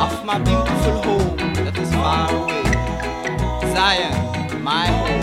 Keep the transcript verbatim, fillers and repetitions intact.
of my beautiful home that is far away. Zion, my home.